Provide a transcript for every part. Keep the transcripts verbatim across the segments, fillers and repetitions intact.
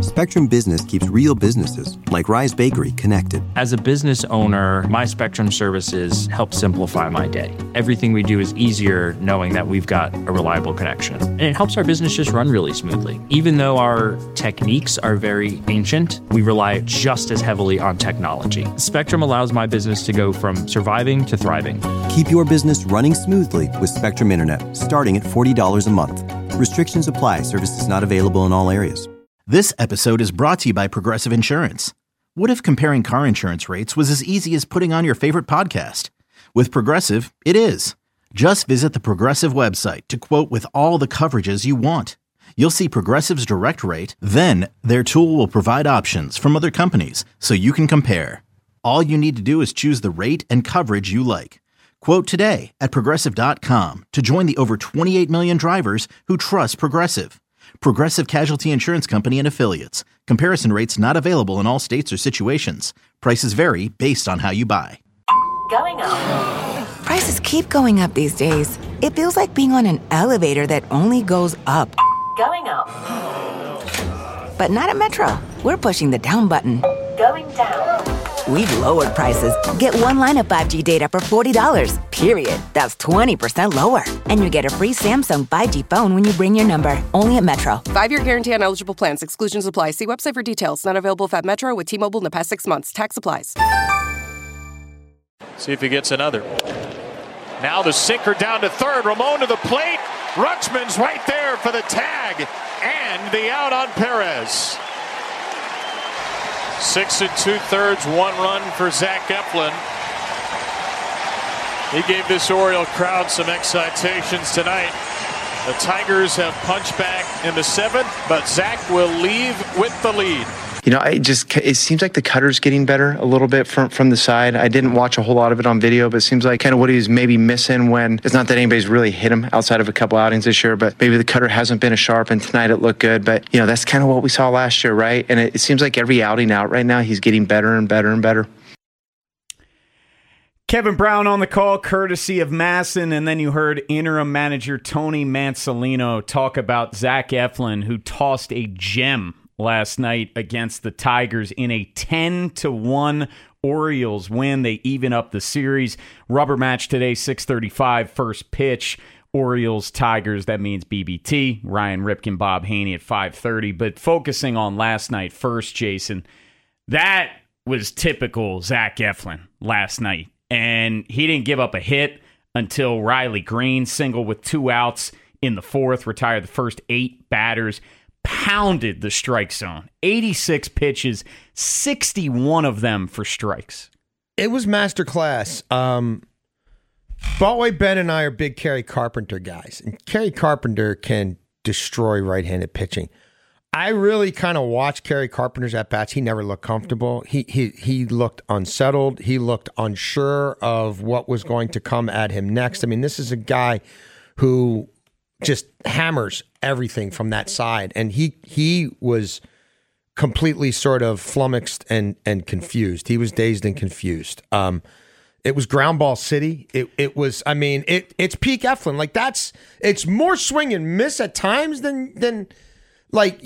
Spectrum Business keeps real businesses, like Rise Bakery, connected. As a business owner, my Spectrum services help simplify my day. Everything we do is easier knowing that we've got a reliable connection. And it helps our business just run really smoothly. Even though our techniques are very ancient, we rely just as heavily on technology. Spectrum allows my business to go from surviving to thriving. Keep your business running smoothly with Spectrum Internet, starting at forty dollars a month. Restrictions apply. Services not available in all areas. This episode is brought to you by Progressive Insurance. What if comparing car insurance rates was as easy as putting on your favorite podcast? With Progressive, it is. Just visit the Progressive website to quote with all the coverages you want. You'll see Progressive's direct rate, then their tool will provide options from other companies so you can compare. All you need to do is choose the rate and coverage you like. Quote today at Progressive dot com to join the over twenty-eight million drivers who trust Progressive. Progressive Casualty Insurance Company and Affiliates. Comparison rates not available in all states or situations. Prices vary based on how you buy. Going up. Prices keep going up these days. It feels like being on an elevator that only goes up. Going up. But not at Metro. We're pushing the down button. Going down. We've lowered prices. Get one line of five G data for forty dollars, period. That's twenty percent lower. And you get a free Samsung five G phone when you bring your number. Only at Metro. Five-year guarantee on eligible plans. Exclusions apply. See website for details. Not available at Metro with T-Mobile in the past six months. Tax applies. See if he gets another. Now the sinker down to third. Ramon to the plate. Rutschman's right there for the tag. And the out on Perez. Six and two-thirds, one run for Zach Eflin. He gave this Oriole crowd some excitations tonight. The Tigers have punched back in the seventh, but Zach will leave with the lead. You know, I just it seems like the cutter's getting better a little bit from from the side. I didn't watch a whole lot of it on video, but it seems like kind of what he was maybe missing when it's not that anybody's really hit him outside of a couple outings this year, but maybe the cutter hasn't been as sharp, and tonight it looked good. But, you know, that's kind of what we saw last year, right? And it, it seems like every outing out right now, he's getting better and better and better. Kevin Brown on the call, courtesy of Masson, and then you heard interim manager Tony Mansolino talk about Zach Eflin, who tossed a gem last night against the Tigers in a ten to one Orioles win. They even up the series. Rubber match today, six thirty-five, first pitch. Orioles, Tigers, that means B B T. Ryan Ripken, Bob Haney at five thirty. But focusing on last night first, Jason, that was typical Zach Eflin last night. And he didn't give up a hit until Riley Green, single with two outs in the fourth, retired the first eight batters. Pounded the strike zone. eighty-six pitches, sixty-one of them for strikes. It was masterclass. Um, Botway Ben and I are big Kerry Carpenter guys, and Kerry Carpenter can destroy right-handed pitching. I really kind of watched Kerry Carpenter's at-bats. He never looked comfortable. He he he looked unsettled. He looked unsure of what was going to come at him next. I mean, this is a guy who just hammers everything from that side. And he he was completely sort of flummoxed and and confused. He was dazed and confused. Um, it was ground ball city. It it was, I mean, it it's peak Eflin. Like that's, it's more swing and miss at times than, than like,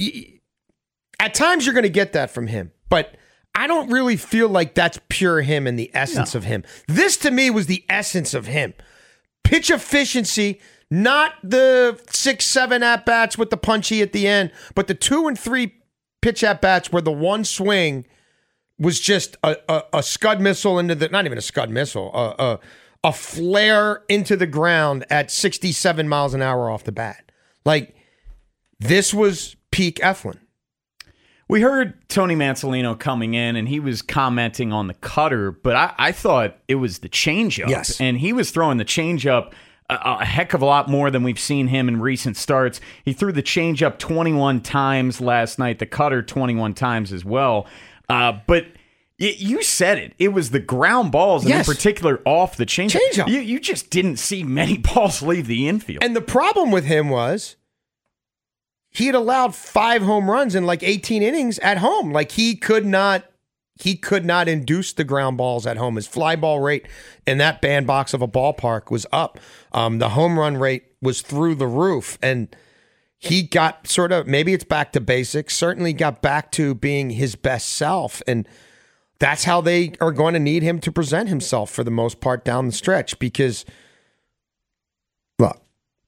at times you're going to get that from him. But I don't really feel like that's pure him and the essence no. of him. This to me was the essence of him. Pitch efficiency. Not the six, seven at-bats with the punchy at the end, but the two and three pitch at-bats where the one swing was just a, a, a scud missile into the, not even a scud missile, a, a, a flare into the ground at sixty-seven miles an hour off the bat. Like, this was peak Eflin. We heard Tony Mansolino coming in, and he was commenting on the cutter, but I, I thought it was the changeup. Yes. And he was throwing the changeup a heck of a lot more than we've seen him in recent starts. He threw the changeup twenty-one times last night, the cutter twenty-one times as well. Uh, but y- you said it. It was the ground balls, and yes. in particular off the changeup. Changeup. You, you just didn't see many balls leave the infield. And the problem with him was he had allowed five home runs in like eighteen innings at home. Like he could not He could not induce the ground balls at home. His fly ball rate in that bandbox of a ballpark was up. Um, the home run rate was through the roof. And he got sort of, maybe it's back to basics, certainly got back to being his best self. And that's how they are going to need him to present himself for the most part down the stretch. Because, look,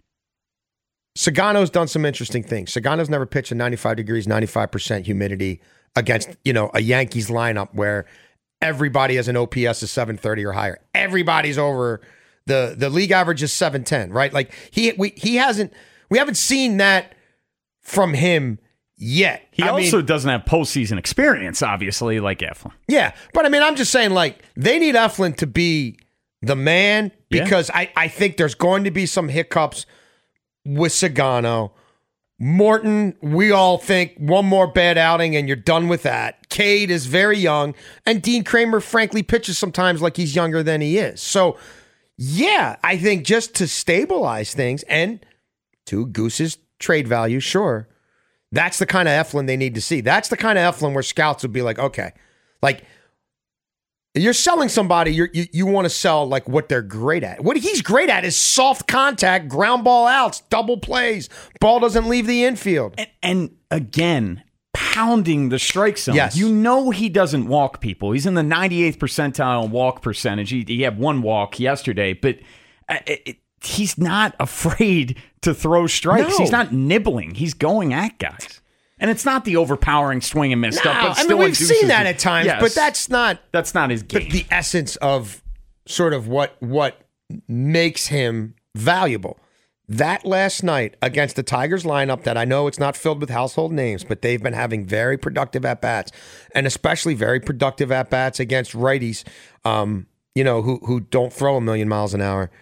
Sagano's done some interesting things. Sagano's never pitched at ninety-five degrees, ninety-five percent humidity against, you know, a Yankees lineup where everybody has an O P S of seven thirty or higher. Everybody's over the the league average is seven ten, right? Like he we he hasn't we haven't seen that from him yet. He I also mean, doesn't have postseason experience, obviously, like Eflin. Yeah, but I mean, I'm just saying, like, they need Eflin to be the man because yeah. I, I think there's going to be some hiccups with Sagano. Morton, we all think one more bad outing and you're done with that. Cade is very young, and Dean Kramer, frankly, pitches sometimes like he's younger than he is. So, yeah, I think just to stabilize things and to Goose's trade value, sure, that's the kind of Eflin they need to see. That's the kind of Eflin where scouts would be like, okay, like, you're selling somebody, you're, you you want to sell like what they're great at. What he's great at is soft contact, ground ball outs, double plays, ball doesn't leave the infield. And, and again, pounding the strike zone. Yes. You know he doesn't walk people. He's in the ninety-eighth percentile walk percentage. He, he had one walk yesterday, but it, it, he's not afraid to throw strikes. No. He's not nibbling. He's going at guys. And it's not the overpowering swing and miss No, stuff. But I still mean, we've seen that at times, yes, but that's not that's not his game. But the essence of sort of what what makes him valuable. That last night against the Tigers lineup that I know it's not filled with household names, but they've been having very productive at-bats, and especially very productive at-bats against righties, um, you know, who who don't throw a million miles an hour.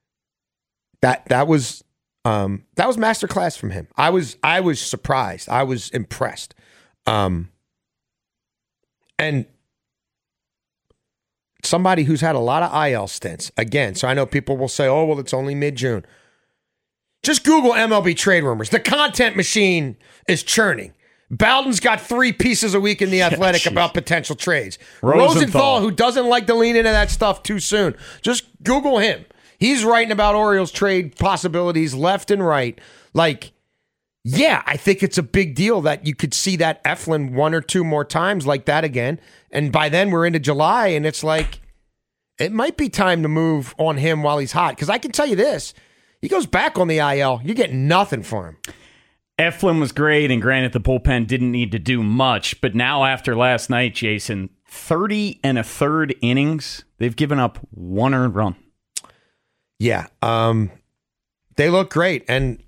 That that was um, that was masterclass from him. I was I was surprised. I was impressed. Um, and somebody who's had a lot of I L stints, again, so I know people will say, oh, well, it's only mid-June. Just Google M L B trade rumors. The content machine is churning. Bowden's got three pieces a week in The Athletic yeah, about potential trades. Rosenthal. Rosenthal, who doesn't like to lean into that stuff too soon. Just Google him. He's writing about Orioles trade possibilities left and right. Like, yeah, I think it's a big deal that you could see that Eflin one or two more times like that again. And by then we're into July, and it's like, it might be time to move on him while he's hot. Because I can tell you this, he goes back on the I L, you're getting nothing for him. Eflin was great, and granted, the bullpen didn't need to do much. But now after last night, Jason, thirty and a third innings, they've given up one earned run. Yeah, um, they look great. And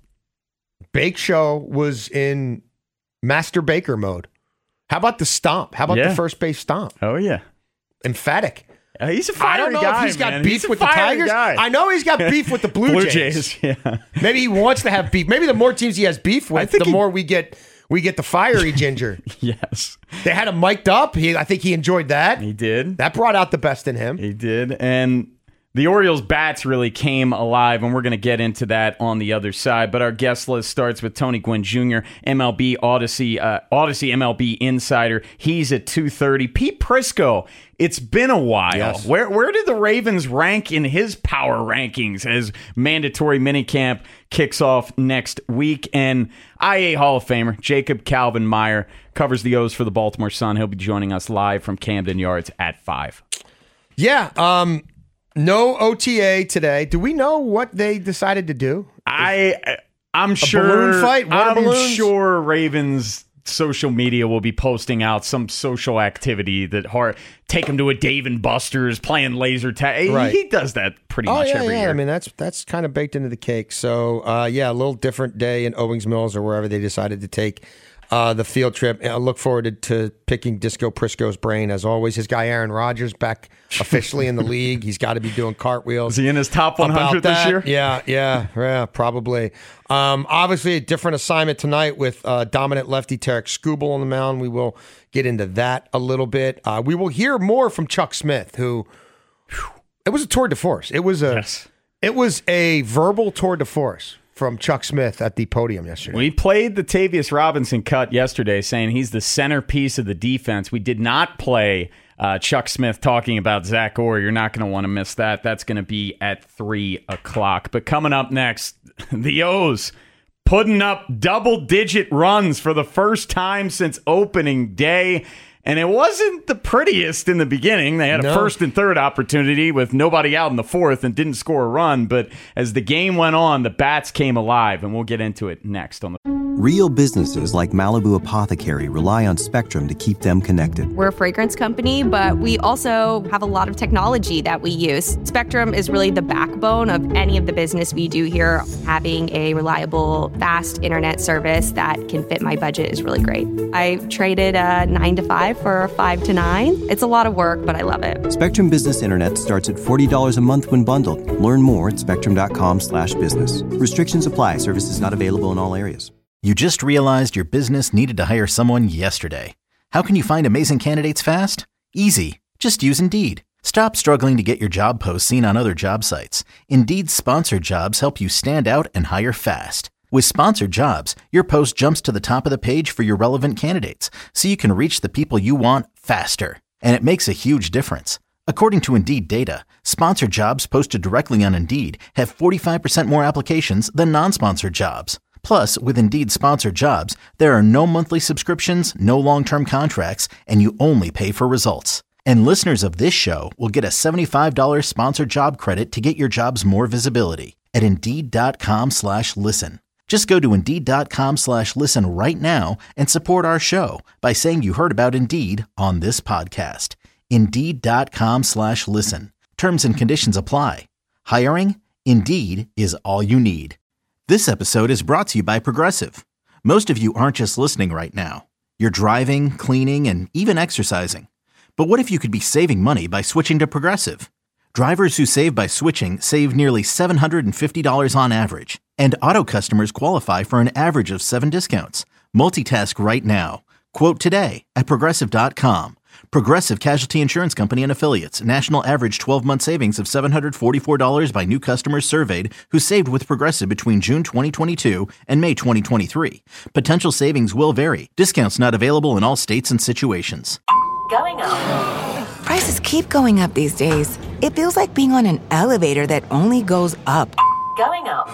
Bake Show was in Master Baker mode. How about the stomp? How about Yeah. the first base stomp? Oh, yeah. Emphatic. Uh, he's a fiery I don't know guy, if he's got man. beef He's a with the fiery Tigers. guy. I know he's got beef with the Blue, Blue Jays. Jays, yeah. Maybe he wants to have beef. Maybe the more teams he has beef I with, think the he- more we get we get the fiery ginger. Yes. They had him mic'd up. He, I think he enjoyed that. He did. That brought out the best in him. He did. And the Orioles bats really came alive, and we're going to get into that on the other side. But our guest list starts with Tony Gwynn Junior, M L B Odyssey, uh, Odyssey M L B insider. He's at two thirty. Pete Prisco, it's been a while. Yes. Where where did the Ravens rank in his power rankings as mandatory minicamp kicks off next week? And I A Hall of Famer Jacob Calvin Meyer covers the O's for the Baltimore Sun. He'll be joining us live from Camden Yards at five. Yeah. Um, no O T A today. Do we know what they decided to do? I I'm sure balloon fight? Water I'm balloons? sure Ravens social media will be posting out some social activity that hard take him to a Dave and Buster's playing laser tag. Right. He does that pretty Oh much yeah, every yeah. year. I mean, that's that's kind of baked into the cake. So uh, yeah, a little different day in Owings Mills or wherever they decided to take uh, the field trip. I look forward to, to picking Disco Prisco's brain as always. His guy Aaron Rodgers back officially in the league. He's got to be doing cartwheels. Is he in his top one hundred about this that. year? Yeah, yeah, yeah, probably. Um, obviously, a different assignment tonight with uh, dominant lefty Tarek Skubal on the mound. We will get into that a little bit. Uh, we will hear more from Chuck Smith, who whew, it was a tour de force. It was a Yes. it was a verbal tour de force from Chuck Smith at the podium yesterday. We played the Tavius Robinson cut yesterday, saying he's the centerpiece of the defense. We did not play uh, Chuck Smith talking about Zach Orr. You're not going to want to miss that. That's going to be at three o'clock. But coming up next, the O's putting up double-digit runs for the first time since opening day. And it wasn't the prettiest in the beginning. They had a No. first and third opportunity with nobody out in the fourth and didn't score a run. But as the game went on, the bats came alive, and we'll get into it next on the... Real businesses like Malibu Apothecary rely on Spectrum to keep them connected. We're a fragrance company, but we also have a lot of technology that we use. Spectrum is really the backbone of any of the business we do here. Having a reliable, fast internet service that can fit my budget is really great. I traded a nine to five for a five to nine. It's a lot of work, but I love it. Spectrum Business Internet starts at forty dollars a month when bundled. Learn more at spectrum.com slash business. Restrictions apply. Services not available in all areas. You just realized your business needed to hire someone yesterday. How can you find amazing candidates fast? Easy. Just use Indeed. Stop struggling to get your job posts seen on other job sites. Indeed's sponsored jobs help you stand out and hire fast. With sponsored jobs, your post jumps to the top of the page for your relevant candidates, so you can reach the people you want faster. And it makes a huge difference. According to Indeed data, sponsored jobs posted directly on Indeed have forty-five percent more applications than non-sponsored jobs. Plus, with Indeed sponsored jobs, there are no monthly subscriptions, no long-term contracts, and you only pay for results. And listeners of this show will get a seventy-five dollars sponsored job credit to get your jobs more visibility at Indeed.com slash listen. Just go to Indeed.com slash listen right now and support our show by saying you heard about Indeed on this podcast. Indeed.com slash listen. Terms and conditions apply. Hiring? Indeed is all you need. This episode is brought to you by Progressive. Most of you aren't just listening right now. You're driving, cleaning, and even exercising. But what if you could be saving money by switching to Progressive? Drivers who save by switching save nearly seven hundred fifty dollars on average. And auto customers qualify for an average of seven discounts. Multitask right now. Quote today at Progressive dot com. Progressive Casualty Insurance Company and Affiliates. National average twelve-month savings of seven hundred forty-four dollars by new customers surveyed who saved with Progressive between June twenty twenty-two and May twenty twenty-three. Potential savings will vary. Discounts not available in all states and situations. Going up. Prices keep going up these days. It feels like being on an elevator that only goes up. Going up.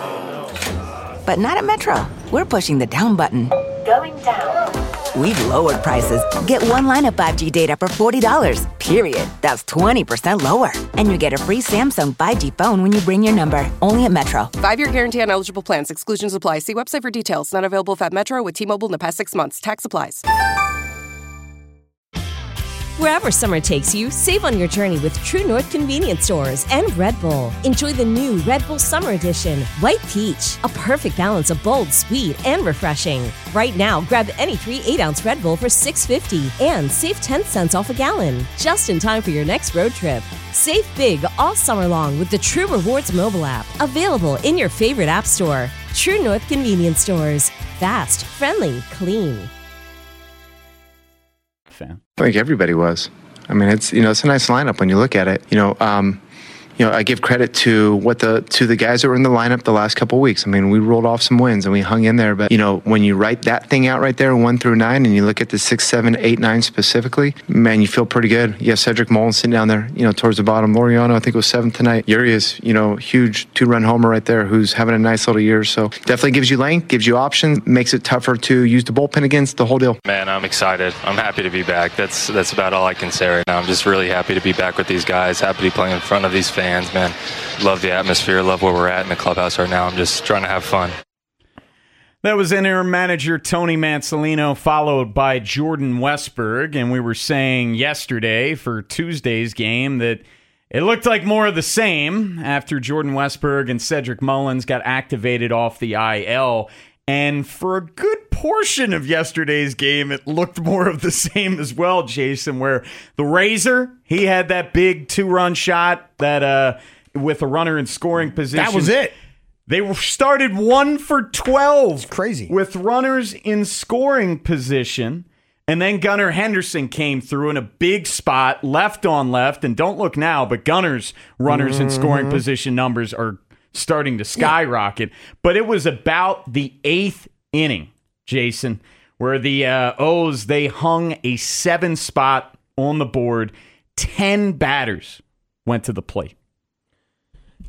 But not at Metro. We're pushing the down button. Going down. We've lowered prices. Get one line of five G data for forty dollars, period. That's twenty percent lower. And you get a free Samsung five G phone when you bring your number. Only at Metro. Five-year guarantee on eligible plans. Exclusions apply. See website for details. Not available if at Metro with T-Mobile in the past six months. Tax applies. Wherever summer takes you, save on your journey with True North Convenience Stores and Red Bull. Enjoy the new Red Bull Summer Edition, White Peach, a perfect balance of bold, sweet, and refreshing. Right now, grab any three eight-ounce Red Bull for six fifty and save ten cents off a gallon, just in time for your next road trip. Save big all summer long with the True Rewards mobile app, available in your favorite app store. True North Convenience Stores. Fast, friendly, clean. Fan. I think everybody was. I mean, it's, you know, it's a nice lineup when you look at it. You know, um, you know, I give credit to what the to the guys that were in the lineup the last couple of weeks. I mean, we rolled off some wins and we hung in there. But, you know, when you write that thing out right there, one through nine, and you look at the six, seven, eight, nine specifically, man, you feel pretty good. You have Cedric Mullins sitting down there, you know, towards the bottom. Laureano, I think, was seventh tonight. Urias, you know, huge two-run homer right there, who's having a nice little year. So definitely gives you length, gives you options, makes it tougher to use the bullpen against, the whole deal. Man, I'm excited. I'm happy to be back. That's that's about all I can say right now. I'm just really happy to be back with these guys, happy to be playing in front of these fans, man. Love the atmosphere, love where we're at in the clubhouse right now. I'm just trying to have fun. That was interim manager Tony Mansolino, followed by Jordan Westburg. And we were saying yesterday for Tuesday's game that it looked like more of the same after Jordan Westburg and Cedric Mullins got activated off the I L. And for a good portion of yesterday's game, it looked more of the same as well, Jason, where the Razor, he had that big two-run shot that uh, with a runner in scoring position. That was it. They started one for twelve. It's crazy. With runners in scoring position. And then Gunnar Henderson came through in a big spot, left on left. And don't look now, but Gunnar's runners mm-hmm. in scoring position numbers are starting to skyrocket. Yeah. But it was about the eighth inning, Jason, where the uh, O's, they hung a seven spot on the board. Ten batters went to the plate.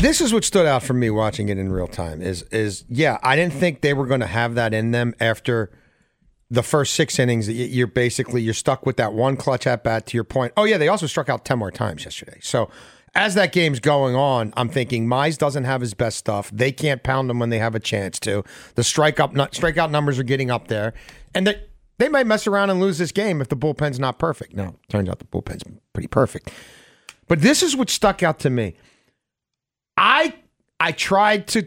This is what stood out for me watching it in real time is, is yeah, I didn't think they were going to have that in them after the first six innings. You're basically, you're stuck with that one clutch at bat to your point. Oh, yeah, they also struck out ten more times yesterday. So as that game's going on, I'm thinking Mize doesn't have his best stuff. They can't pound him when they have a chance to. The strike up, strikeout numbers are getting up there. And they, they might mess around and lose this game if the bullpen's not perfect. No, turns out the bullpen's pretty perfect. But this is what stuck out to me. I I tried to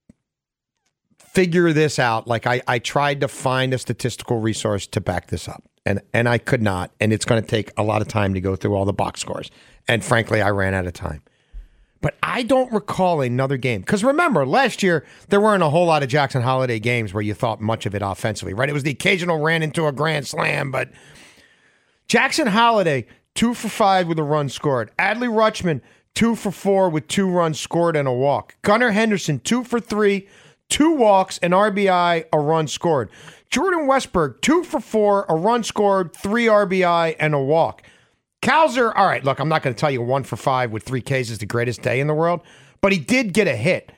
figure this out. Like I, I tried to find a statistical resource to back this up. And and I could not. And it's going to take a lot of time to go through all the box scores. And frankly, I ran out of time. But I don't recall another game. Because remember, last year, there weren't a whole lot of Jackson Holiday games where you thought much of it offensively, right? It was the occasional ran into a grand slam. But Jackson Holiday, two for five with a run scored. Adley Rutschman, two for four with two runs scored and a walk. Gunnar Henderson, two for three, two walks, an R B I, a run scored. Jordan Westburg, two for four, a run scored, three R B I, and a walk. Cowser, all right, look, I'm not going to tell you one for five with three Ks is the greatest day in the world, but he did get a hit.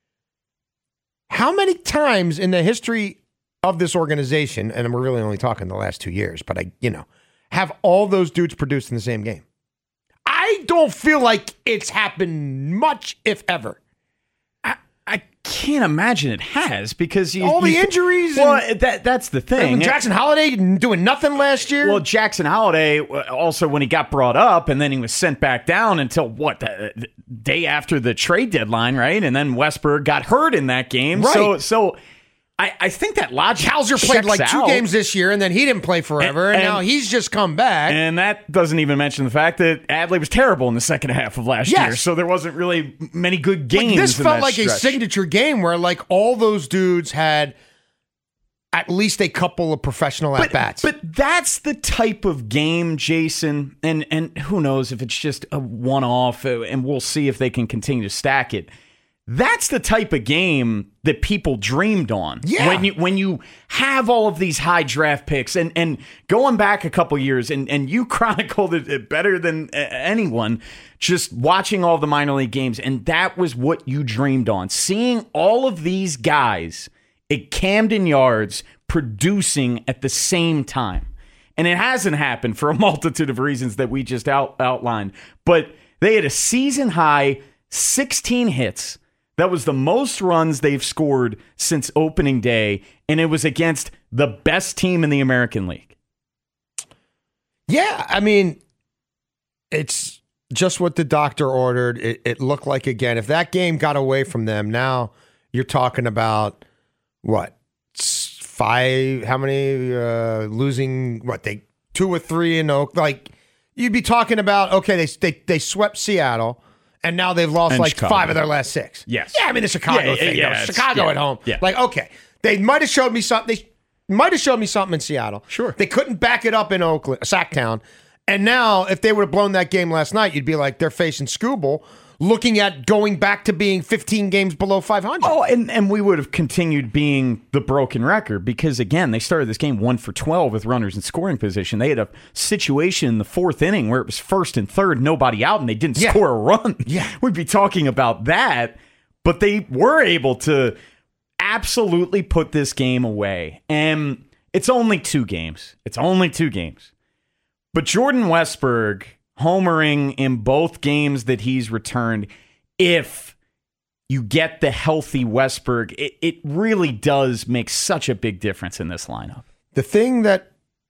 How many times in the history of this organization, and we're really only talking the last two years, but I, you know, have all those dudes produced in the same game? I don't feel like it's happened much, if ever. I, I can't imagine it has because you, all the you, injuries. Well, and, that that's the thing. Jackson Holiday doing nothing last year. Well, Jackson Holiday also when he got brought up and then he was sent back down until what the, the day after the trade deadline, right? And then Westburg got hurt in that game. Right. So so. I, I think that logic Cowser played like out. two games this year, and then he didn't play forever, and, and, and now he's just come back. And that doesn't even mention the fact that Adley was terrible in the second half of last yes. year, so there wasn't really many good games. Like this in felt that like stretch. a signature game where, like, all those dudes had at least a couple of professional at bats. But that's the type of game, Jason, and and who knows if it's just a one off, and we'll see if they can continue to stack it. That's the type of game that people dreamed on. Yeah. When you when you have all of these high draft picks and, and going back a couple years, and, and you chronicled it better than anyone, just watching all the minor league games, and that was what you dreamed on. Seeing all of these guys at Camden Yards producing at the same time. And it hasn't happened for a multitude of reasons that we just out, outlined. But they had a season high sixteen hits. That was the most runs they've scored since opening day, and it was against the best team in the American League. Yeah, I mean, it's just what the doctor ordered. It, it looked like, again, if that game got away from them, now you're talking about, what, five, how many, uh, losing, what, they two or three in Oak. Like, you'd be talking about, okay, they they, they swept Seattle. And now they've lost and like Chicago. five of their last six. Yes. Yeah, I mean the Chicago yeah, thing. Yeah, though. Chicago yeah, at home. Yeah. Like, okay, they might have showed me something. They might have showed me something in Seattle. Sure. They couldn't back it up in Oakland, Sacktown. And now, if they would have blown that game last night, you'd be like, they're facing Skubal, looking at going back to being fifteen games below five hundred. Oh, and, and we would have continued being the broken record because, again, they started this game one for twelve with runners in scoring position. They had a situation in the fourth inning where it was first and third, nobody out, and they didn't Yeah. score a run. Yeah. We'd be talking about that, but they were able to absolutely put this game away. And it's only two games. It's only two games. But Jordan Westburg homering in both games that he's returned, if you get the healthy Westburg, it, it really does make such a big difference in this lineup. The thing that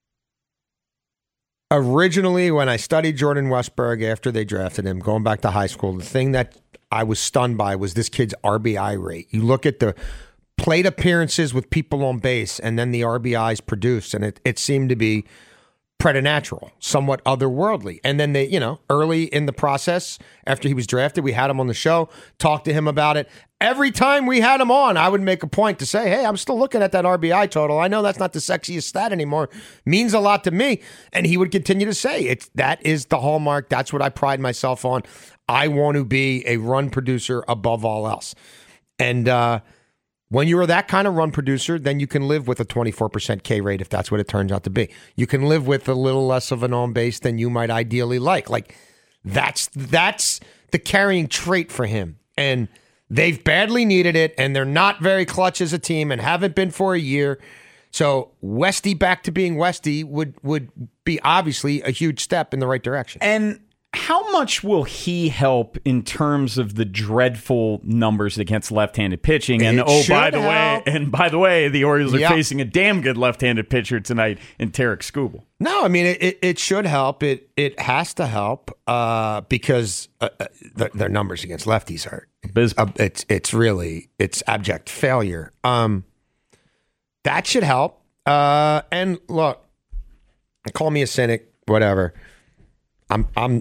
originally, when I studied Jordan Westburg after they drafted him, going back to high school, the thing that I was stunned by was this kid's R B I rate. You look at the plate appearances with people on base and then the R B Is produced, and it, it seemed to be preternatural, somewhat otherworldly. And then they, you know, early in the process, after he was drafted, we had him on the show, talked to him about it. Every time we had him on, I would make a point to say, hey, I'm still looking at that R B I total. I know that's not the sexiest stat anymore. Means a lot to me. And he would continue to say, it's that is the hallmark. That's what I pride myself on. I want to be a run producer above all else. And uh, when you're that kind of run producer, then you can live with a twenty-four percent K rate if that's what it turns out to be. You can live with a little less of an on base than you might ideally like. Like that's that's the carrying trait for him. And they've badly needed it, and they're not very clutch as a team and haven't been for a year. So Westy back to being Westy would would be obviously a huge step in the right direction. And how much will he help in terms of the dreadful numbers against left-handed pitching? And It oh, should by the help. way, and by the way, the Orioles are Yep. facing a damn good left-handed pitcher tonight in Tarek Skubal. No, I mean it. It, it should help. It it has to help uh, because uh, uh, their, their numbers against lefties are uh, it's it's really it's abject failure. Um, that should help. Uh, and look, call me a cynic, whatever. I'm I'm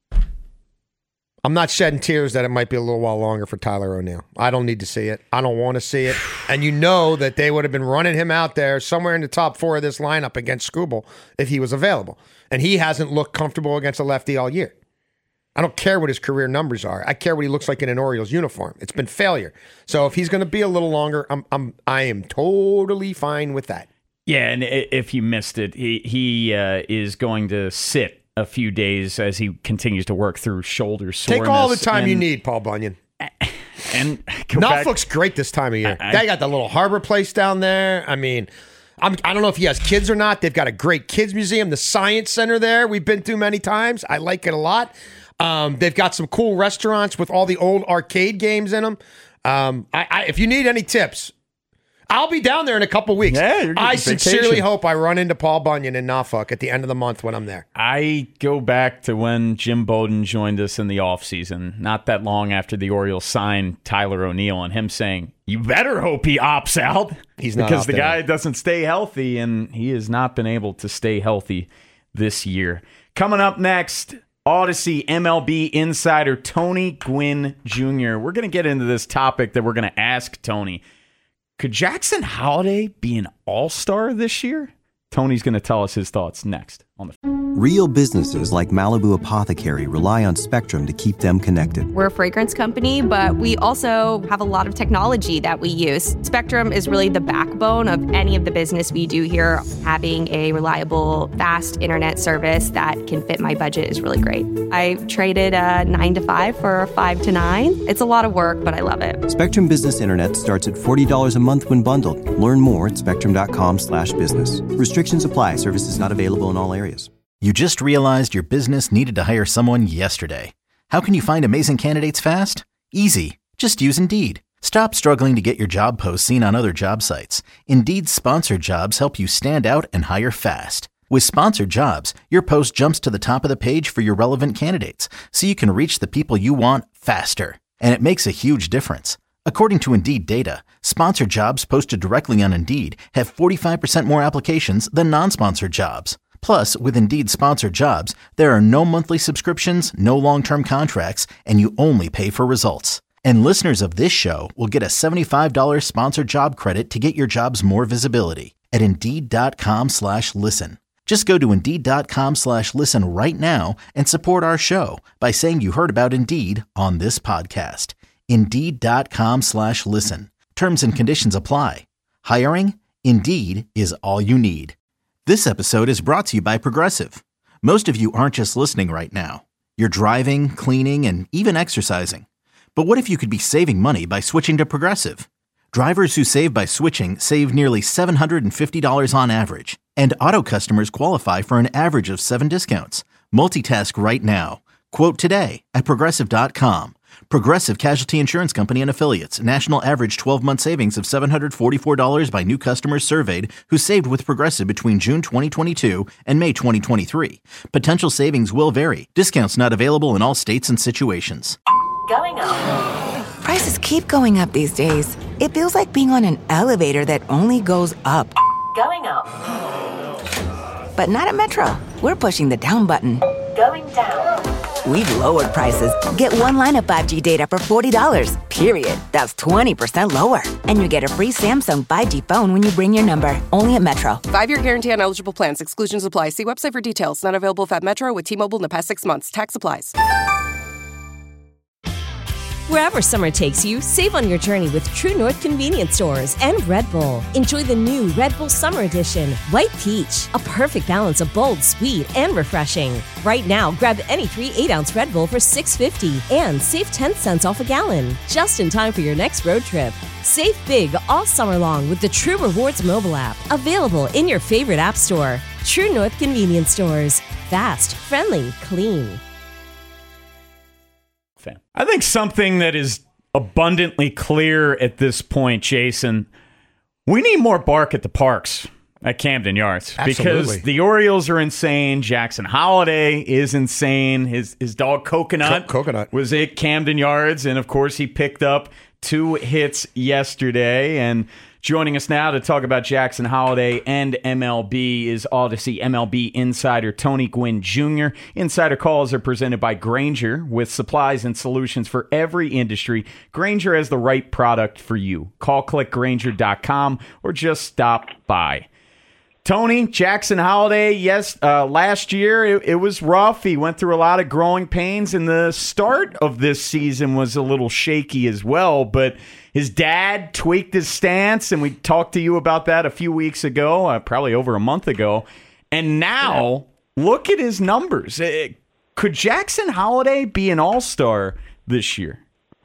I'm not shedding tears that it might be a little while longer for Tyler O'Neill. I don't need to see it. I don't want to see it. And you know that they would have been running him out there somewhere in the top four of this lineup against Skubal if he was available. And he hasn't looked comfortable against a lefty all year. I don't care what his career numbers are. I care what he looks like in an Orioles uniform. It's been failure. So if he's going to be a little longer, I'm I'm I am totally fine with that. Yeah, and i- if you missed it, he he uh, is going to sit a few days as he continues to work through shoulder soreness. Take all the time and, you need, Paul Bunyan. And go back- Norfolk's great this time of year. I- I- they got the little harbor place down there. I mean, I'm, I don't know if he has kids or not. They've got a great kids museum, the Science Center there. We've been to many times. I like it a lot. Um, they've got some cool restaurants with all the old arcade games in them. Um, I, I, if you need any tips, I'll be down there in a couple weeks. Yeah, you're getting I sincerely vacation. hope I run into Paul Bunyan in Norfolk at the end of the month when I'm there. I go back to when Jim Bowden joined us in the offseason, not that long after the Orioles signed Tyler O'Neill, and him saying, you better hope he opts out. He's not because the opting guy out. doesn't stay healthy, and he has not been able to stay healthy this year. Coming up next, Odyssey M L B insider Tony Gwynn Junior We're going to get into this topic that we're going to ask Tony. Could Jackson Holliday be an all-star this year? Tony's going to tell us his thoughts next on the. Real businesses like Malibu Apothecary rely on Spectrum to keep them connected. We're a fragrance company, but we also have a lot of technology that we use. Spectrum is really the backbone of any of the business we do here. Having a reliable, fast internet service that can fit my budget is really great. I traded a nine to five for a five to nine. It's a lot of work, but I love it. Spectrum Business Internet starts at forty dollars a month when bundled. Learn more at spectrum.com slash business. Restrictions apply. Services not available in all areas. You just realized your business needed to hire someone yesterday. How can you find amazing candidates fast? Easy. Just use Indeed. Stop struggling to get your job posts seen on other job sites. Indeed's sponsored jobs help you stand out and hire fast. With sponsored jobs, your post jumps to the top of the page for your relevant candidates, so you can reach the people you want faster. And it makes a huge difference. According to Indeed data, sponsored jobs posted directly on Indeed have forty-five percent more applications than non-sponsored jobs. Plus, with Indeed sponsored jobs, there are no monthly subscriptions, no long-term contracts, and you only pay for results. And listeners of this show will get a seventy-five dollars sponsored job credit to get your jobs more visibility at Indeed.com slash listen. Just go to Indeed.com slash listen right now and support our show by saying you heard about Indeed on this podcast. Indeed.com slash listen. Terms and conditions apply. Hiring? Indeed is all you need. This episode is brought to you by Progressive. Most of you aren't just listening right now. You're driving, cleaning, and even exercising. But what if you could be saving money by switching to Progressive? Drivers who save by switching save nearly seven hundred fifty dollars on average. And auto customers qualify for an average of seven discounts. Multitask right now. Quote today at Progressive dot com. Progressive Casualty Insurance Company and Affiliates. National average twelve-month savings of seven hundred forty-four dollars by new customers surveyed who saved with Progressive between June twenty twenty-two and May twenty twenty-three. Potential savings will vary. Discounts not available in all states and situations. Going up. Prices keep going up these days. It feels like being on an elevator that only goes up. Going up. But not at Metro. We're pushing the down button. Going down. We've lowered prices. Get one line of five G data for forty dollars, period. That's twenty percent lower. And you get a free Samsung five G phone when you bring your number. Only at Metro. Five-year guarantee on eligible plans. Exclusions apply. See website for details. Not available if at Metro with T-Mobile in the past six months. Tax applies. Wherever summer takes you, save on your journey with True North Convenience Stores and Red Bull. Enjoy the new Red Bull Summer Edition, White Peach, a perfect balance of bold, sweet, and refreshing. Right now, grab any three eight-ounce Red Bull for six dollars and fifty cents and save ten cents off a gallon, just in time for your next road trip. Save big all summer long with the True Rewards mobile app, available in your favorite app store. True North Convenience Stores. Fast, friendly, clean. I think something that is abundantly clear at this point, Jason, we need more bark at the parks at Camden Yards. Absolutely. Because the Orioles are insane. Jackson Holiday is insane. His his dog Coconut, Co- Coconut was at Camden Yards, and of course he picked up two hits yesterday. And joining us now to talk about Jackson Holiday and M L B is Odyssey M L B insider Tony Gwynn Junior Insider calls are presented by Grainger, with supplies and solutions for every industry. Grainger has the right product for you. Call click grainger dot com or just stop by. Tony, Jackson Holiday, yes, uh, last year it, it was rough. He went through a lot of growing pains, and the start of this season was a little shaky as well, but his dad tweaked his stance, and we talked to you about that a few weeks ago, uh, probably over a month ago, and now yeah. look at his numbers. It, could Jackson Holiday be an all-star this year?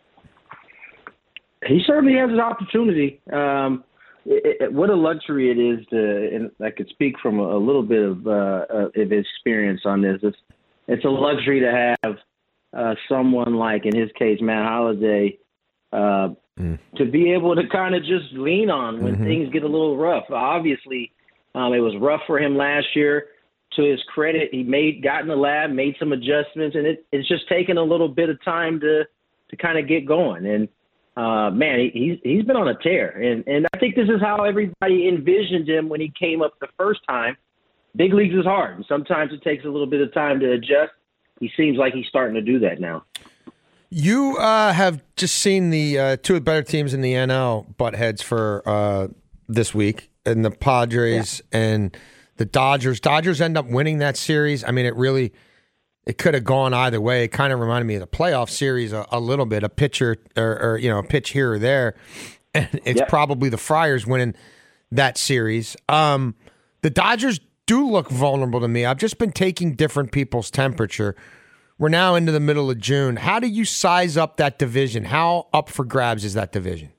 He certainly has an opportunity. Um It, it, what a luxury it is to, and I could speak from a, a little bit of, uh, of experience on this. It's, it's a luxury to have uh, someone like, in his case, Matt Holliday, uh, mm. to be able to kind of just lean on when mm-hmm. things get a little rough. Obviously, um, it was rough for him last year. To his credit, he made got in the lab, made some adjustments, and it, it's just taken a little bit of time to to kind of get going. And Uh, man, he, he's he's been on a tear, and and I think this is how everybody envisioned him when he came up the first time. Big leagues is hard, and sometimes it takes a little bit of time to adjust. He seems like he's starting to do that now. You uh, have just seen the uh, two better teams in the N L butt heads for uh, this week, and the Padres yeah. and the Dodgers. Dodgers end up winning that series. I mean, it really. It could have gone either way. It kind of reminded me of the playoff series a, a little bit, a pitcher or, or you know a pitch here or there, and it's yep. probably the Friars winning that series. Um, the Dodgers do look vulnerable to me. I've just been taking different people's temperature. We're now into the middle of June. How do you size up that division? How up for grabs is that division?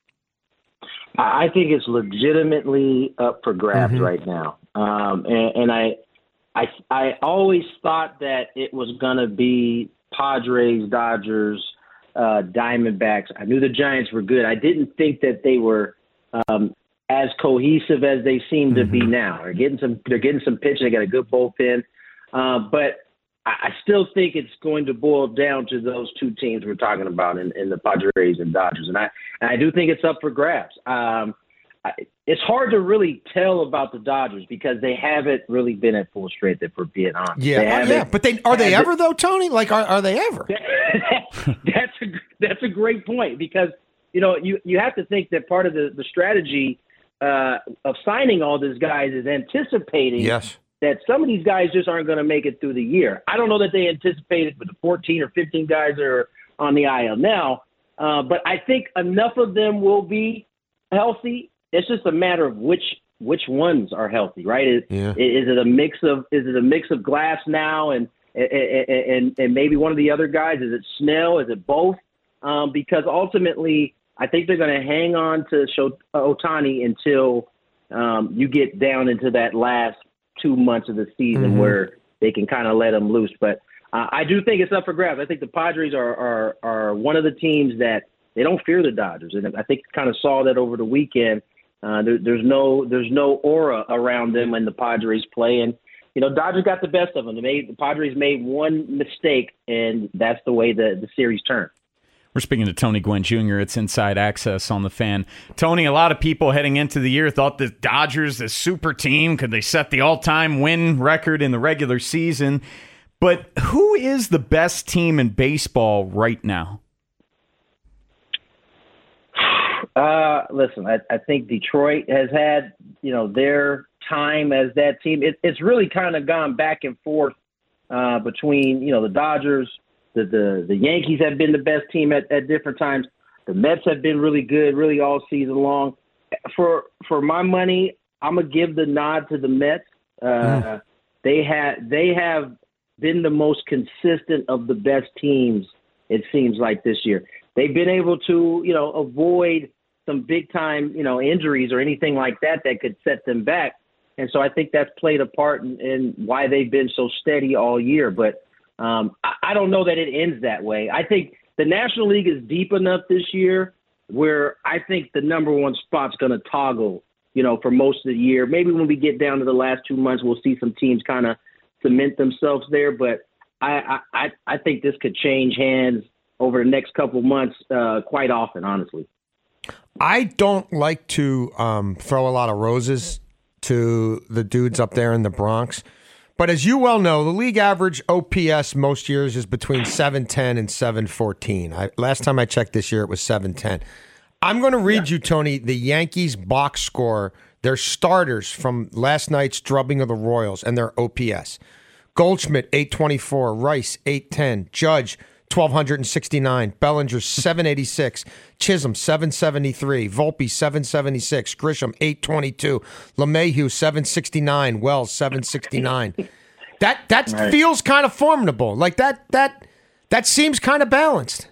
I think it's legitimately up for grabs mm-hmm. right now, um, and, and I. I I always thought that it was going to be Padres, Dodgers, uh, Diamondbacks. I knew the Giants were good. I didn't think that they were um, as cohesive as they seem to mm-hmm. be now. They're getting some. They're getting some pitching. They got a good bullpen, uh, but I, I still think it's going to boil down to those two teams we're talking about in, in the Padres and Dodgers. And I and I do think it's up for grabs. Um, I, it's hard to really tell about the Dodgers because they haven't really been at full strength, if we're being honest. Yeah, yeah. But they are they ever though, Tony? Like, are are they ever? that's a that's a great point because you know you, you have to think that part of the the strategy uh, of signing all these guys is anticipating yes. that some of these guys just aren't going to make it through the year. I don't know that they anticipated with the fourteen or fifteen guys that are on the I L now, uh, but I think enough of them will be healthy. It's just a matter of which which ones are healthy, right? Is, yeah. is it a mix of is it a mix of Glass now and and and maybe one of the other guys? Is it Snell? Is it both? Um, because ultimately, I think they're going to hang on to Show, uh, Ohtani until um, you get down into that last two months of the season mm-hmm. where they can kind of let them loose. But uh, I do think it's up for grabs. I think the Padres are are are one of the teams that they don't fear the Dodgers, and I think kind of saw that over the weekend. Uh, there, there's no there's no aura around them when the Padres play, and you know Dodgers got the best of them. They made, the Padres made one mistake, and that's the way the, the series turned. We're speaking to Tony Gwynn Junior It's Inside Access on the Fan. Tony, a lot of people heading into the year thought the Dodgers, this super team, could they set the all-time win record in the regular season? But who is the best team in baseball right now? Uh, listen, I, I think Detroit has had, you know, their time as that team. It, it's really kind of gone back and forth uh, between, you know, the Dodgers, the the, the Yankees have been the best team at, at different times. The Mets have been really good, really all season long. For for my money, I'm gonna give the nod to the Mets. Uh, mm. They had they have been the most consistent of the best teams. It seems like this year they've been able to, you know, avoid some big time, you know, injuries or anything like that that could set them back. And so I think that's played a part in, in why they've been so steady all year. But um, I, I don't know that it ends that way. I think the National League is deep enough this year where I think the number one spot's going to toggle, you know, for most of the year. Maybe when we get down to the last two months, we'll see some teams kind of cement themselves there. But I, I, I think this could change hands over the next couple months uh, quite often, honestly. I don't like to um, throw a lot of roses to the dudes up there in the Bronx. But as you well know, the league average O P S most years is between seven ten and seven fourteen. I, last time I checked this year, it was seven ten. I'm going to read yeah. you, Tony, the Yankees box score, their starters from last night's drubbing of the Royals and their O P S. Goldschmidt, eight twenty-four. Rice, eight ten. Judge, twelve sixty-nine. Bellinger, seven eighty-six. Chisholm, seven seventy-three. Volpe, seven seventy-six. Grisham, eight twenty-two. LeMahieu, seven sixty-nine. Wells, seven sixty-nine. That that right. feels kind of formidable. Like that that that seems kind of balanced.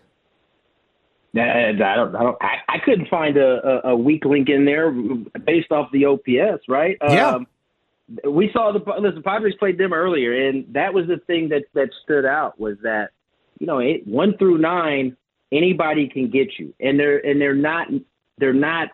I don't. I don't. I, I couldn't find a, a, a weak link in there based off the O P S. Right? Yeah. Um, we saw the listen. Padres played them earlier, and that was the thing that that stood out was that you know it, one through nine, anybody can get you, and they're and they're not they're not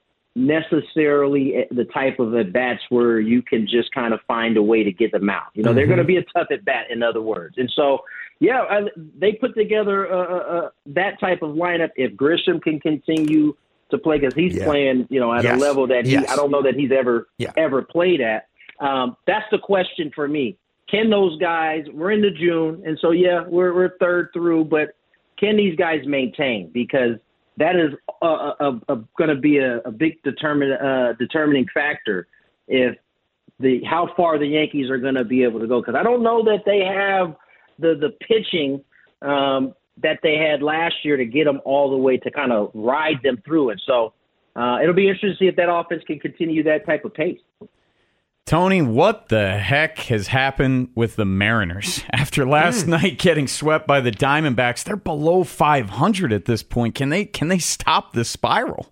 necessarily the type of at bats where you can just kind of find a way to get them out. You know, mm-hmm. they're going to be a tough at bat, in other words. And so, yeah, I, they put together uh, uh, that type of lineup. If Grisham can continue to play, because he's yeah. playing, you know, at yes. a level that he, yes. I don't know that he's ever yeah. ever played at. Um, that's the question for me. Can those guys? We're into June, and so yeah, we're we're third through, but can these guys maintain? Because that is uh, uh, uh, going to be a, a big determin, uh, determining factor if the how far the Yankees are going to be able to go. Because I don't know that they have the the pitching um, that they had last year to get them all the way to kind of ride them through it. So uh, it'll be interesting to see if that offense can continue that type of pace. Tony, what the heck has happened with the Mariners? After last mm. night getting swept by the Diamondbacks, they're below five hundred at this point. Can they can they stop this spiral?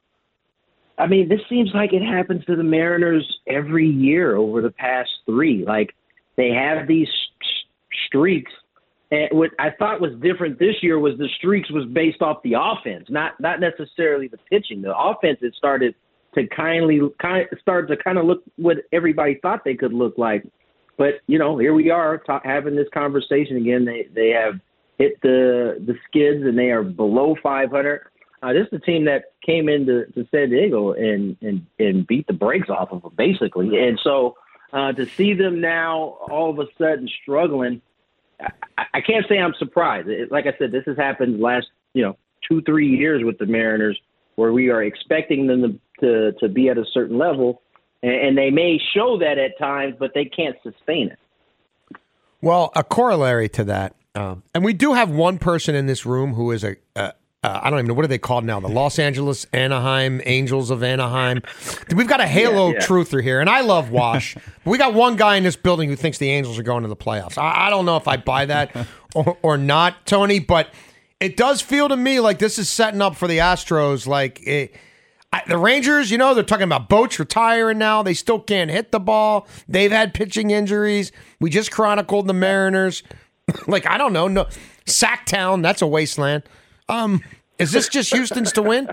I mean, this seems like it happens to the Mariners every year over the past three. Like, they have these streaks. And what I thought was different this year was the streaks was based off the offense, not not necessarily the pitching. The offense had started to kindly kind of start to kind of look what everybody thought they could look like. But, you know, here we are ta- having this conversation again. They they have hit the the skids and they are below five hundred. Uh, this is the team that came into to San Diego and, and, and beat the brakes off of them, basically. And so uh, to see them now all of a sudden struggling, I, I can't say I'm surprised. It, like I said, this has happened last, you know, two, three years with the Mariners, where we are expecting them to to, to be at a certain level, and, and they may show that at times, but they can't sustain it. Well, a corollary to that, um, and we do have one person in this room who is a, a uh, I don't even know, what are they called now? The Los Angeles Anaheim Angels of Anaheim. We've got a halo yeah, yeah. truther here, and I love Wash. But we got one guy in this building who thinks the Angels are going to the playoffs. I, I don't know if I buy that or, or not, Tony, but it does feel to me like this is setting up for the Astros. Like it, I, the Rangers, you know, they're talking about Boach retiring now. They still can't hit the ball. They've had pitching injuries. We just chronicled the Mariners. Like, I don't know. No, Sacktown, that's a wasteland. Um, is this just Houston's to win?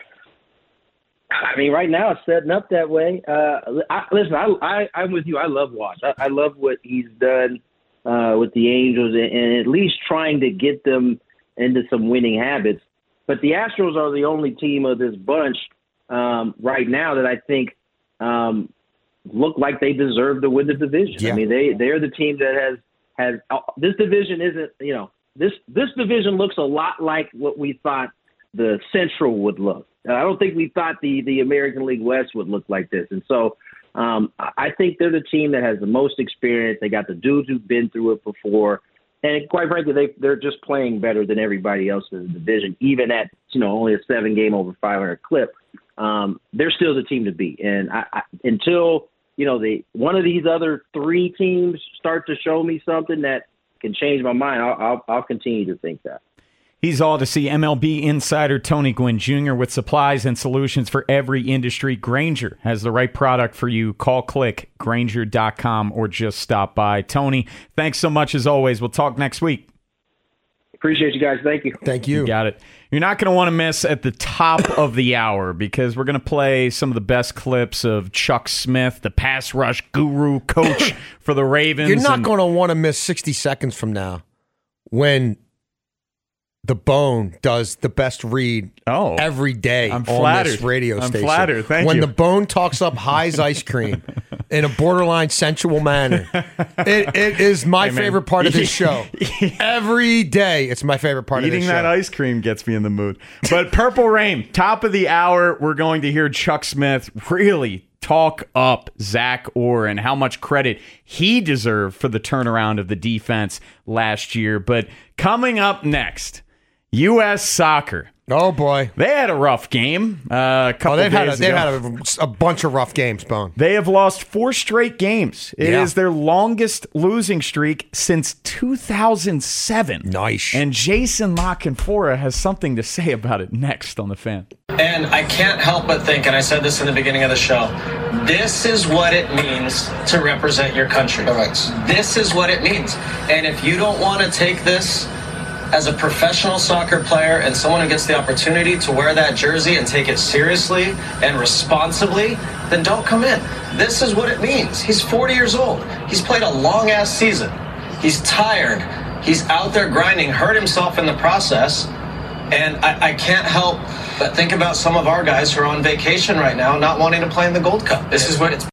I mean, right now it's setting up that way. Uh, I, listen, I, I, I'm with you. I love Wash. I, I love what he's done uh, with the Angels and, and at least trying to get them into some winning habits. But the Astros are the only team of this bunch um, right now that I think um, look like they deserve to win the division. Yeah. I mean, they, they're the team that has, has uh, this division isn't, you know, this, this division looks a lot like what we thought the Central would look. I don't think we thought the, the American League West would look like this. And so um, I think they're the team that has the most experience. They got the dudes who've been through it before. And quite frankly, they they're just playing better than everybody else in the division, even at you know only a seven game over five hundred clip. Um, they're still the team to beat, and I, I, until you know the one of these other three teams start to show me something that can change my mind, I'll, I'll, I'll continue to think that. He's all to see M L B insider Tony Gwynn Junior with supplies and solutions for every industry. Grainger has the right product for you. Call, click, Grainger dot com, or just stop by. Tony, thanks so much as always. We'll talk next week. Appreciate you guys. Thank you. Thank you. You got it. You're not going to want to miss at the top of the hour because we're going to play some of the best clips of Chuck Smith, the pass rush guru coach for the Ravens. You're not and- going to want to miss sixty seconds from now when The Bone does the best read oh, every day I'm on flattered. this radio I'm station. flattered. Thank when you. The Bone talks up High's ice cream in a borderline sensual manner, it, it is my Hey, man. favorite part of this show. Every day, it's my favorite part Eating of this that show. ice cream gets me in the mood. But Purple Rain, top of the hour, we're going to hear Chuck Smith really talk up Zach Orr and how much credit he deserved for the turnaround of the defense last year. But coming up next, U S Soccer. Oh, boy. They had a rough game uh, a couple Oh, they've had, a, days they've ago. had a, a bunch of rough games, Bone. They have lost four straight games. It Yeah. is their longest losing streak since two thousand seven. Nice. And Jason La Canfora has something to say about it next on The Fan. And I can't help but think, and I said this in the beginning of the show, this is what it means to represent your country. Correct. This is what it means. And if you don't want to take this as a professional soccer player and someone who gets the opportunity to wear that jersey and take it seriously and responsibly, then don't come in. This is what it means. He's forty years old. He's played a long-ass season. He's tired. He's out there grinding, hurt himself in the process. And I, I can't help but think about some of our guys who are on vacation right now not wanting to play in the Gold Cup. This is what it's...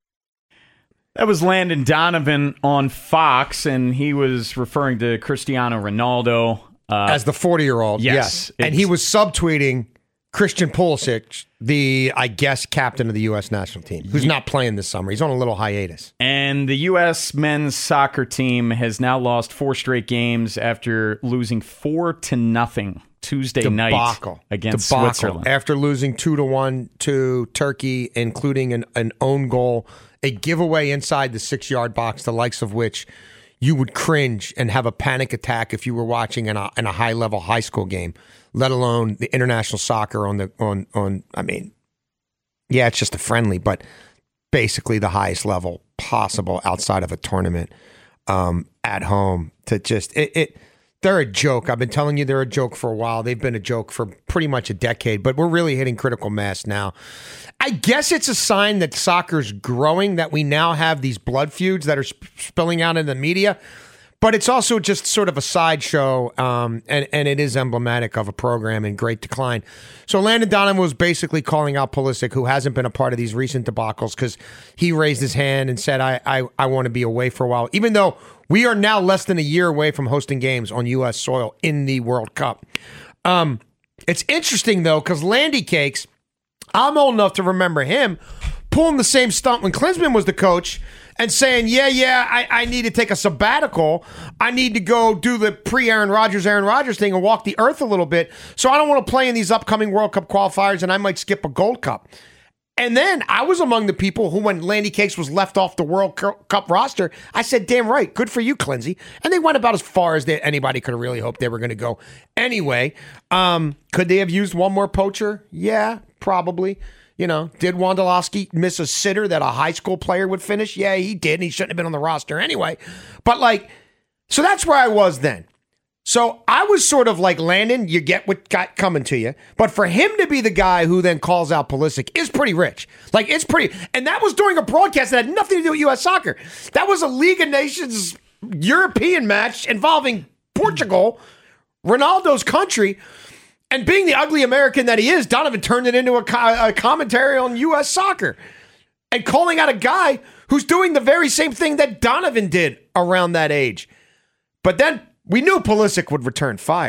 That was Landon Donovan on Fox, and he was referring to Cristiano Ronaldo. Uh, As the forty-year-old, yes. yes. And he was subtweeting Christian Pulisic, the, I guess, captain of the U S national team, who's not playing this summer. He's on a little hiatus. And the U S men's soccer team has now lost four straight games after losing four to nothing Tuesday Debacle. night against Debacle. Switzerland. After losing two to one to Turkey, including an, an own goal, a giveaway inside the six-yard box, the likes of which you would cringe and have a panic attack if you were watching in a, in a high-level high school game, let alone the international soccer on the on on. I mean, yeah, it's just a friendly, but basically the highest level possible outside of a tournament um, at home. To just it, it, they're a joke. I've been telling you they're a joke for a while. They've been a joke for pretty much a decade, but we're really hitting critical mass now. I guess it's a sign that soccer's growing, that we now have these blood feuds that are sp- spilling out in the media. But it's also just sort of a sideshow, um, and, and it is emblematic of a program in great decline. So Landon Donovan was basically calling out Pulisic, who hasn't been a part of these recent debacles, because he raised his hand and said, I, I, I want to be away for a while, even though we are now less than a year away from hosting games on U S soil in the World Cup. Um, it's interesting, though, because Landy Cakes, I'm old enough to remember him pulling the same stunt when Klinsmann was the coach and saying, yeah, yeah, I, I need to take a sabbatical. I need to go do the pre-Aaron Rodgers, Aaron Rodgers thing and walk the earth a little bit. So I don't want to play in these upcoming World Cup qualifiers, and I might skip a Gold Cup. And then I was among the people who, when Landy Cakes was left off the World Cup roster, I said, damn right, good for you, Clinzy. And they went about as far as they, anybody could have really hoped they were going to go. Anyway, um, could they have used one more poacher? Yeah, probably. You know, did Wondolowski miss a sitter that a high school player would finish? Yeah, he did, and he shouldn't have been on the roster anyway. But, like, so that's where I was then. So I was sort of like, Landon, you get what got coming to you. But for him to be the guy who then calls out Pulisic is pretty rich. Like, it's pretty. And that was during a broadcast that had nothing to do with U S soccer. That was a League of Nations European match involving Portugal, Ronaldo's country. And being the ugly American that he is, Donovan turned it into a, co- a commentary on U S soccer and calling out a guy who's doing the very same thing that Donovan did around that age. But then we knew Pulisic would return fire.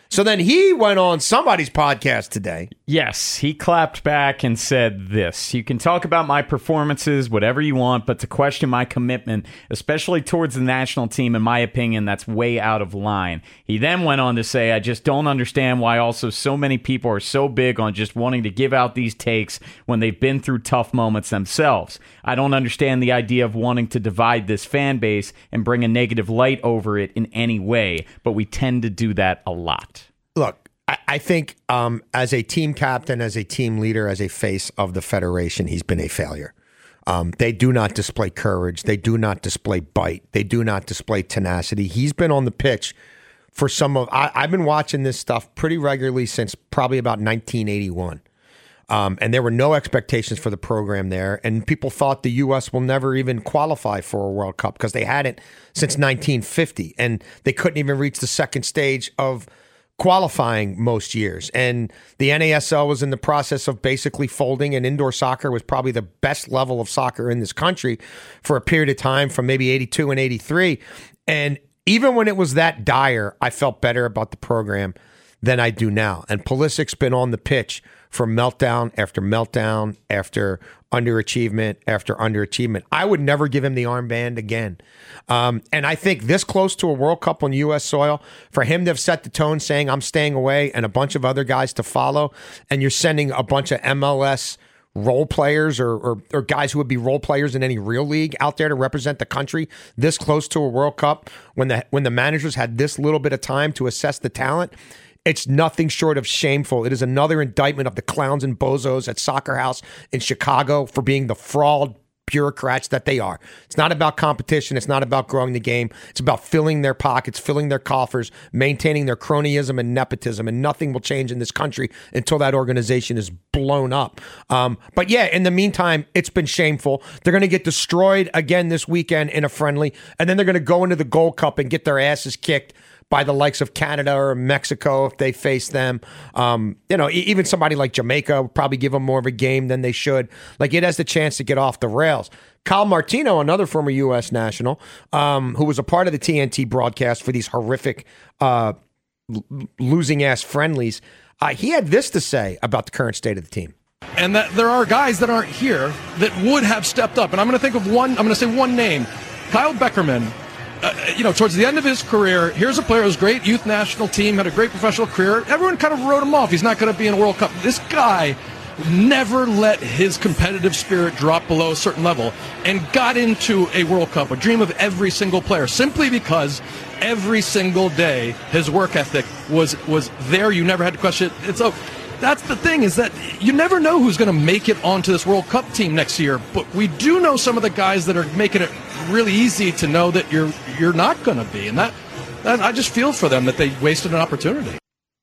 So then he went on somebody's podcast today. Yes, he clapped back and said this: "You can talk about my performances, whatever you want, but to question my commitment, especially towards the national team, in my opinion, that's way out of line." He then went on to say, "I just don't understand why also so many people are so big on just wanting to give out these takes when they've been through tough moments themselves. I don't understand the idea of wanting to divide this fan base and bring a negative light over it in any way, but we tend to do that a lot." Look, I, I think um, as a team captain, as a team leader, as a face of the Federation, he's been a failure. Um, they do not display courage. They do not display bite. They do not display tenacity. He's been on the pitch for some of, I, I've been watching this stuff pretty regularly since probably about nineteen eighty-one. Um, and there were no expectations for the program there. And people thought the U S will never even qualify for a World Cup because they hadn't since nineteen fifty. And they couldn't even reach the second stage of qualifying most years. And the N A S L was in the process of basically folding, and indoor soccer was probably the best level of soccer in this country for a period of time from maybe eighty-two and eighty-three. And even when it was that dire, I felt better about the program than I do now. And Pulisic's been on the pitch for meltdown after meltdown after underachievement after underachievement. I would never give him the armband again. Um, and I think this close to a World Cup on U S soil, for him to have set the tone saying, I'm staying away, and a bunch of other guys to follow, and you're sending a bunch of M L S role players or, or, or guys who would be role players in any real league out there to represent the country this close to a World Cup when the when the managers had this little bit of time to assess the talent. It's nothing short of shameful. It is another indictment of the clowns and bozos at Soccer House in Chicago for being the fraud bureaucrats that they are. It's not about competition. It's not about growing the game. It's about filling their pockets, filling their coffers, maintaining their cronyism and nepotism, and nothing will change in this country until that organization is blown up. Um, but yeah, in the meantime, it's been shameful. They're going to get destroyed again this weekend in a friendly, and then they're going to go into the Gold Cup and get their asses kicked by the likes of Canada or Mexico if they face them. Um, you know, even somebody like Jamaica will probably give them more of a game than they should. Like, it has the chance to get off the rails. Kyle Martino, another former U S national, um, who was a part of the T N T broadcast for these horrific uh, l- losing-ass friendlies, uh, he had this to say about the current state of the team. And that there are guys that aren't here that would have stepped up. And I'm going to think of one, I'm going to say one name, Kyle Beckerman. Uh, you know, towards the end of his career, here's a player who's great youth national team, had a great professional career. Everyone kind of wrote him off. He's not going to be in a World Cup. This guy never let his competitive spirit drop below a certain level and got into a World Cup, a dream of every single player, simply because every single day his work ethic was was there. You never had to question it. And so that's the thing, is that you never know who's going to make it onto this World Cup team next year. But we do know some of the guys that are making it really easy to know that you're you're not going to be. And that, that I just feel for them that they wasted an opportunity.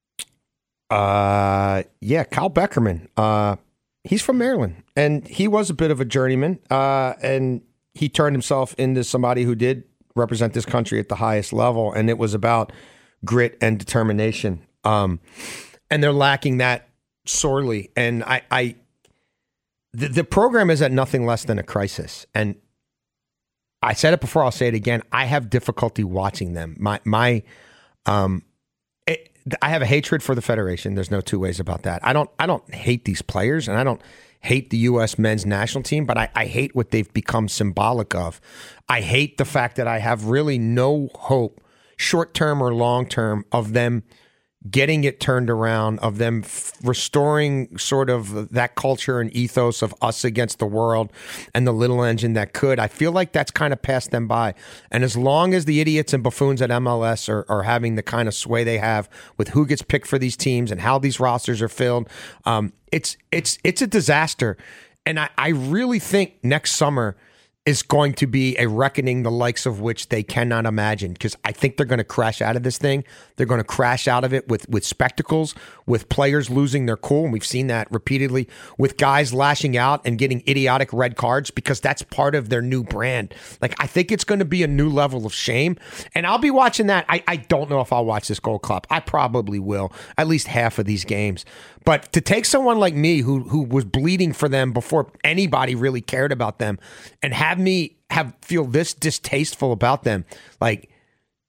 Uh, yeah, Kyle Beckerman. Uh, he's from Maryland, and he was a bit of a journeyman. Uh, and he turned himself into somebody who did represent this country at the highest level, and it was about grit and determination. Um, and they're lacking that sorely. And I, I the, the program is at nothing less than a crisis. And I said it before, I'll say it again. I have difficulty watching them. My, my, um, it, I have a hatred for the Federation. There's no two ways about that. I don't, I don't hate these players, and I don't hate the U S men's national team, but I, I hate what they've become symbolic of. I hate the fact that I have really no hope, short-term or long-term, of them getting it turned around, of them f- restoring sort of that culture and ethos of us against the world and the little engine that could. I feel like that's kind of passed them by. And as long as the idiots and buffoons at M L S are, are having the kind of sway they have with who gets picked for these teams and how these rosters are filled, um, it's it's it's a disaster. And I, I really think next summer is going to be a reckoning the likes of which they cannot imagine, because I think they're going to crash out of this thing. They're going to crash out of it with, with spectacles, with players losing their cool. And we've seen that repeatedly with guys lashing out and getting idiotic red cards, because that's part of their new brand. Like, I think it's going to be a new level of shame. And I'll be watching that. I, I don't know if I'll watch this Gold Cup. I probably will, at least half of these games. But to take someone like me who who was bleeding for them before anybody really cared about them, and have me have feel this distasteful about them, like,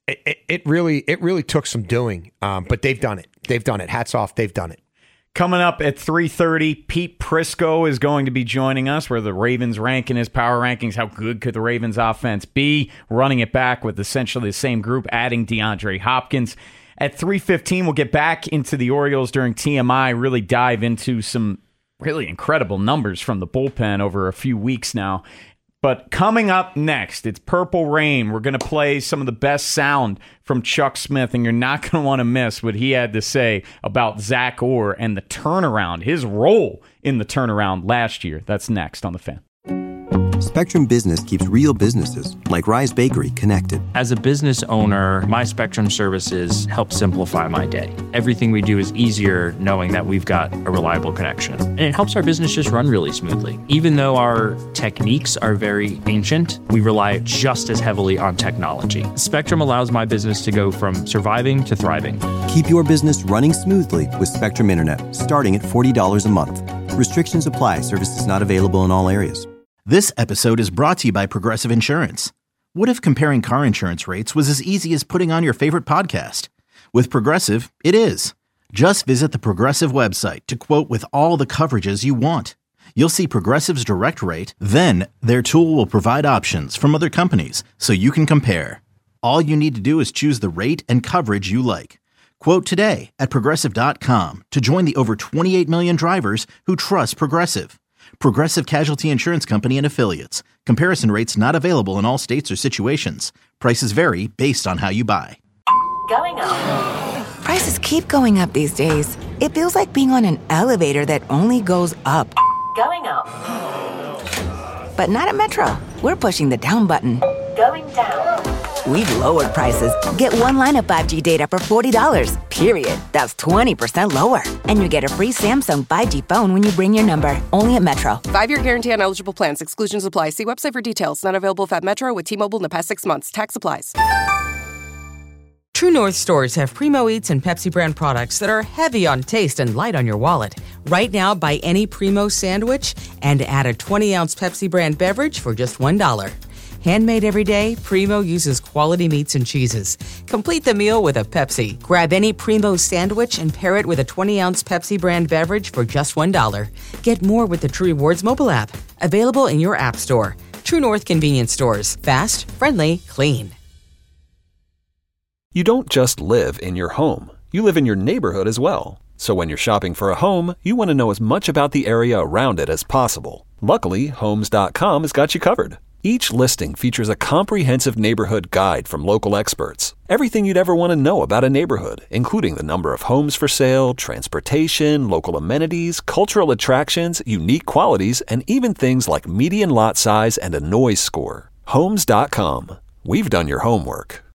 it, it, it really it really took some doing, um, but they've done it. They've done it. Hats off. They've done it. Coming up at three thirty, Pete Prisco is going to be joining us, where the Ravens rank in his power rankings. How good could the Ravens offense be? Running it back with essentially the same group, adding DeAndre Hopkins. At three fifteen, we'll get back into the Orioles during T M I, really dive into some really incredible numbers from the bullpen over a few weeks now. But coming up next, it's Purple Rain. We're going to play some of the best sound from Chuck Smith, and you're not going to want to miss what he had to say about Zach Orr and the turnaround, his role in the turnaround last year. That's next on The Fan. Spectrum Business keeps real businesses, like Rise Bakery, connected. As a business owner, my Spectrum services help simplify my day. Everything we do is easier knowing that we've got a reliable connection. And it helps our business just run really smoothly. Even though our techniques are very ancient, we rely just as heavily on technology. Spectrum allows my business to go from surviving to thriving. Keep your business running smoothly with Spectrum Internet, starting at forty dollars a month. Restrictions apply. Services not available in all areas. This episode is brought to you by Progressive Insurance. What if comparing car insurance rates was as easy as putting on your favorite podcast? With Progressive, it is. Just visit the Progressive website to quote with all the coverages you want. You'll see Progressive's direct rate, then their tool will provide options from other companies so you can compare. All you need to do is choose the rate and coverage you like. Quote today at Progressive dot com to join the over twenty-eight million drivers who trust Progressive. Progressive Casualty Insurance Company and Affiliates. Comparison rates not available in all states or situations. Prices vary based on how you buy. Going up. Prices keep going up these days. It feels like being on an elevator that only goes up. Going up. But not at Metro. We're pushing the down button. Going down. We've lowered prices. Get one line of five G data for forty dollars, period. That's twenty percent lower. And you get a free Samsung five G phone when you bring your number. Only at Metro. Five-year guarantee on eligible plans. Exclusions apply. See website for details. Not available at Metro with T-Mobile in the past six months. Tax applies. True North stores have Primo Eats and Pepsi brand products that are heavy on taste and light on your wallet. Right now, buy any Primo sandwich and add a twenty-ounce Pepsi brand beverage for just one dollar. Handmade every day, Primo uses quality meats and cheeses. Complete the meal with a Pepsi. Grab any Primo sandwich and pair it with a twenty-ounce Pepsi brand beverage for just one dollar. Get more with the True Rewards mobile app. Available in your app store. True North convenience stores. Fast, friendly, clean. You don't just live in your home. You live in your neighborhood as well. So when you're shopping for a home, you want to know as much about the area around it as possible. Luckily, Homes dot com has got you covered. Each listing features a comprehensive neighborhood guide from local experts. Everything you'd ever want to know about a neighborhood, including the number of homes for sale, transportation, local amenities, cultural attractions, unique qualities, and even things like median lot size and a noise score. Homes dot com. We've done your homework.